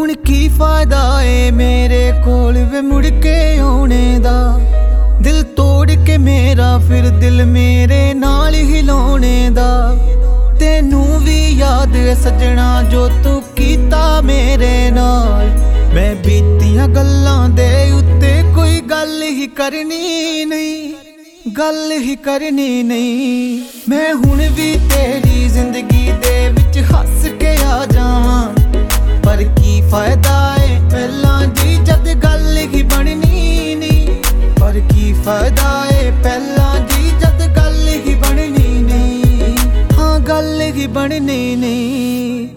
हुण की फायदा ए मेरे कोल वे मुड़ के आने दा। दिल तोड़ के मेरा फिर दिल मेरे नाल हिलाने दा। तेनू भी याद है सजना जो तू कीता मेरे नाल। मैं बीतियां गल्लां दे उत्ते कोई गल ही करनी नहीं, गल ही करनी नहीं। मैं हुण भी तेरी जिंदगी दे विच हस के आ जावां, पर की फायदा है पहलां दी जद गल ही बननी नहीं। पर की फायदा है पहलां दी जद गल ही बननी नहीं। हाँ गल ही बननी नहीं।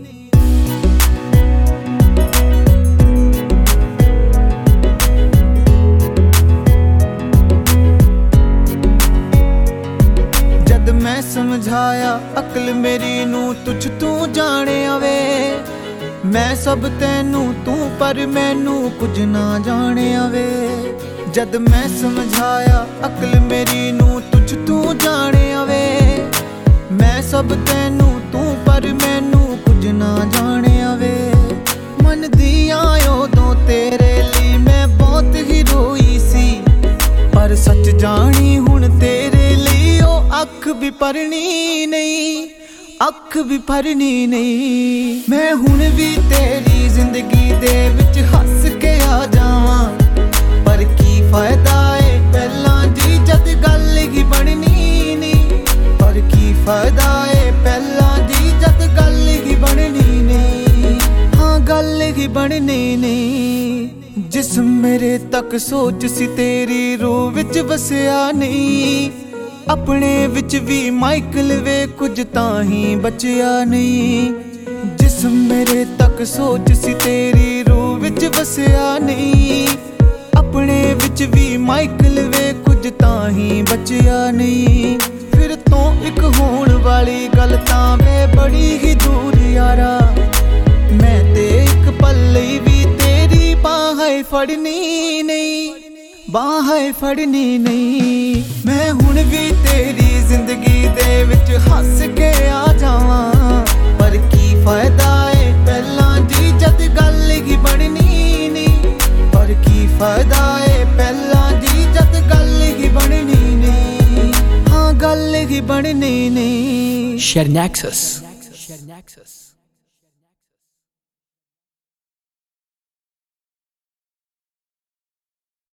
मैं समझाया अकल मेरी नू तुझ तू जाने आवे। मैं सब तैनू तू पर मैनू कुछ ना जाने आवे। जद मैं समझाया अकल मेरी नू तुझ तू जाने आवे। मैं सब तैनू तू पर मैनू कुछ ना जाने आवे। मन दिया उदों तेरे लिए मैं बहुत ही रोई सी, पर सच जानी हुण तेरे लिए अख भी भरनी नहीं, अख भी भरनी नहीं। मैं हुण भी तेरी जिंदगी दे विच हस के आ जावां, पर की फायदा है पहलां दी जद गल ही बननी नहीं। पर की फायदा है पहलां दी जद गल ही बननी नहीं। हाँ गल ही बननी नहीं। जिस्म मेरे तक सोच सी तेरी रूह विच वसिया नहीं। अपने विच भी माइकल वे कुछ तां ही बचिया नहीं। जिस्म मेरे तक सोच सी तेरी रूह विच वसिया नहीं। अपने विच भी माइकल वे कुछ तां ही बचिया नहीं। फिर तो एक होण वाली गल तां वे बड़ी ही दूर यारा। मैं ते एक पल लई भी तेरी बाहें फड़नी नहीं, बाहें फड़नी नहीं। मैं हुण भी तेरी जिंदगी दे विच हस के आ जावां, पर की फायदा है पहलां दी जद गल ही बननी नहीं। पर की फायदा है पहलां दी जद गल ही बननी नहीं। हाँ गल ही बननी नहीं। Share Nexus.